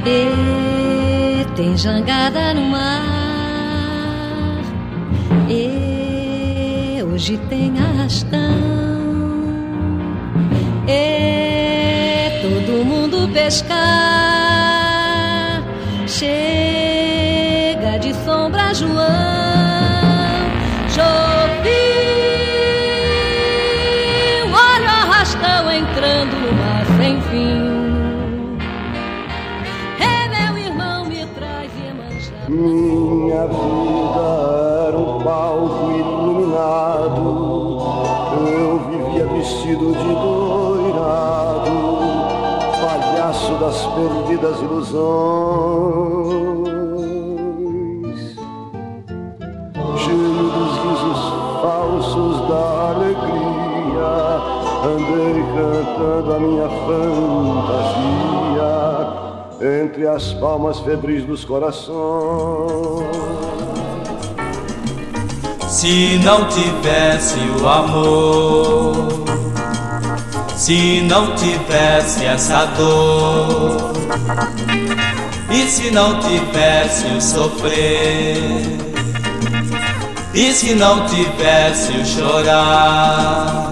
E tem jangada no mar. E hoje tem arrastão. E todo mundo pescar. Chega de sombra, João. Estão entrando no mar sem fim. É, meu irmão, me traz Iemanjá. Minha vida era um palco iluminado. Eu vivia vestido de doirado, palhaço das perdidas ilusões, cheio dos risos falsos da alegria. Andei cantando a minha fantasia entre as palmas febris dos corações. Se não tivesse o amor, se não tivesse essa dor, e se não tivesse o sofrer, e se não tivesse o chorar,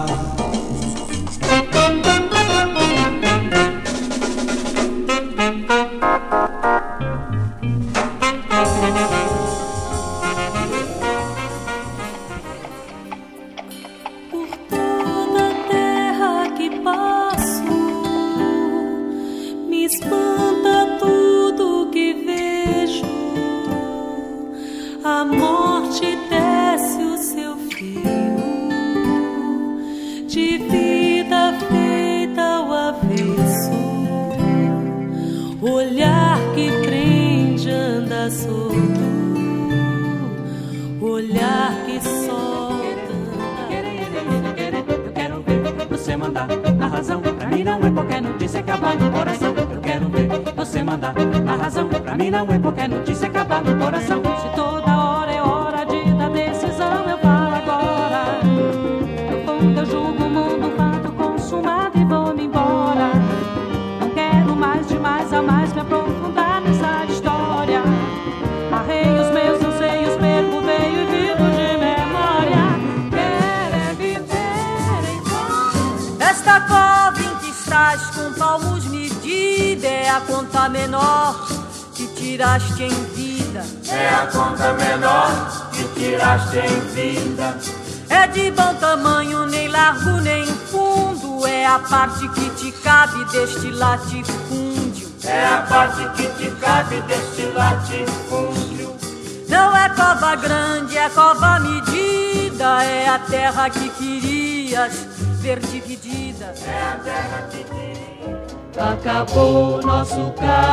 parte que te cabe deste latifúndio. É a parte que te cabe deste latifúndio. Não é cova grande, é cova medida. É a terra que querias ver dividida. É a terra que querias. Acabou nosso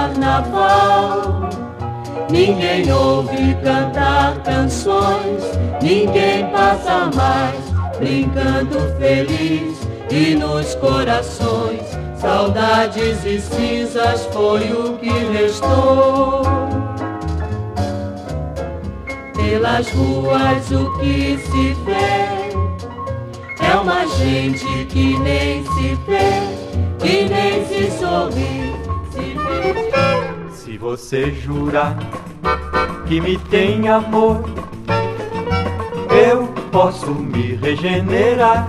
carnaval. Ninguém ouve cantar canções. Ninguém passa mais brincando feliz. E nos corações, saudades e cinzas foi o que restou. Pelas ruas o que se vê é uma gente que nem se vê, que nem se sorri, se vê. Se você jurar que me tem amor, eu posso me regenerar.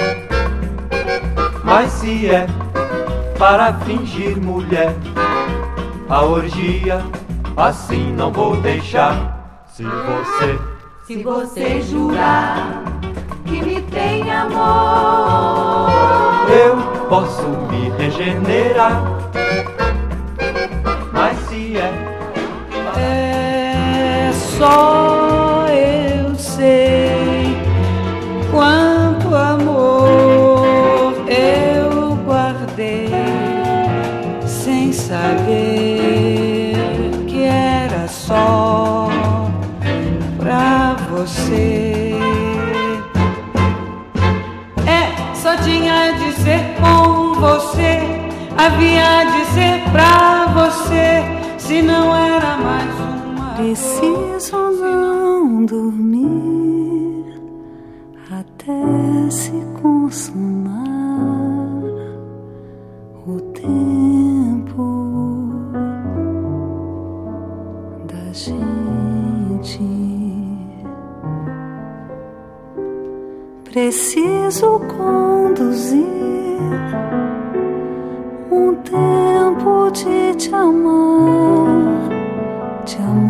Mas se é para fingir mulher, a orgia assim não vou deixar. Se você jurar que me tem amor, eu posso me regenerar. Mas se é só eu sei quanto amor eu guardei sem saber que era só pra você. Só tinha de ser com você, havia de ser pra você, se não era mais uma. Preciso não dormir até se consumar o tempo. partir. Preciso conduzir um tempo de te amar, te amar.